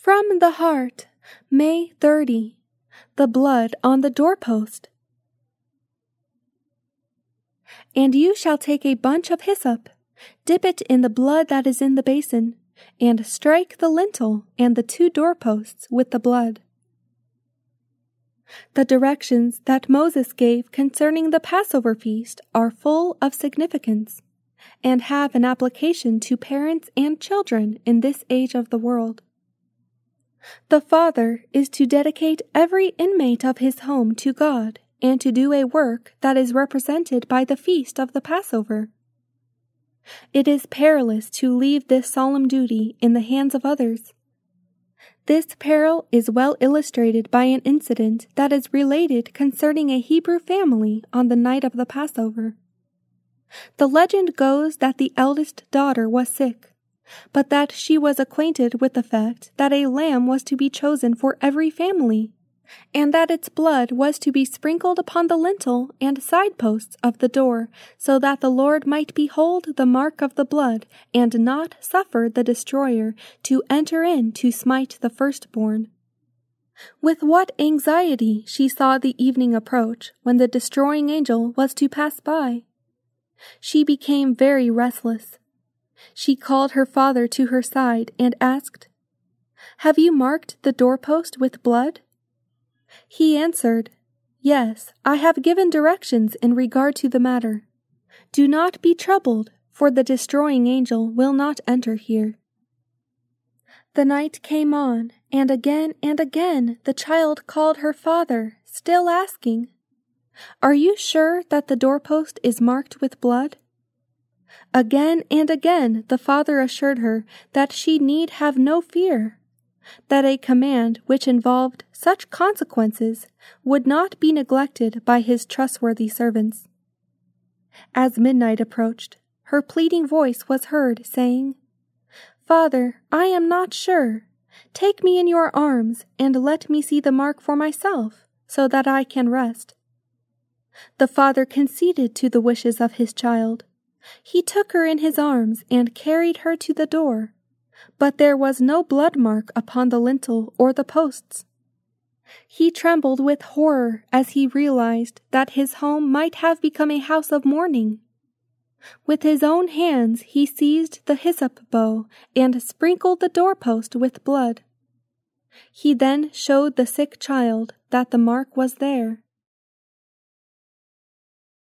From the heart, May 30, the blood on the doorpost. And you shall take a bunch of hyssop, dip it in the blood that is in the basin, and strike the lintel and the 2 doorposts with the blood. The directions that Moses gave concerning the Passover feast are full of significance, and have an application to parents and children in this age of the world. The father is to dedicate every inmate of his home to God and to do a work that is represented by the feast of the Passover. It is perilous to leave this solemn duty in the hands of others. This peril is well illustrated by an incident that is related concerning a Hebrew family on the night of the Passover. The legend goes that the eldest daughter was sick, but that she was acquainted with the fact that a lamb was to be chosen for every family, and that its blood was to be sprinkled upon the lintel and side-posts of the door, so that the Lord might behold the mark of the blood, and not suffer the destroyer to enter in to smite the firstborn. With what anxiety she saw the evening approach, when the destroying angel was to pass by! She became very restless. She called her father to her side and asked, "Have you marked the doorpost with blood?" He answered, "Yes, I have given directions in regard to the matter. Do not be troubled, for the destroying angel will not enter here." The night came on, and again the child called her father, still asking, "Are you sure that the doorpost is marked with blood?" Again and again the father assured her that she need have no fear, that a command which involved such consequences would not be neglected by his trustworthy servants. As midnight approached, her pleading voice was heard saying, "Father, I am not sure. Take me in your arms and let me see the mark for myself, so that I can rest." The father conceded to the wishes of his child. He took her in his arms and carried her to the door, but there was no blood mark upon the lintel or the posts. He trembled with horror as he realized that his home might have become a house of mourning. With his own hands he seized the hyssop bow and sprinkled the doorpost with blood. He then showed the sick child that the mark was there,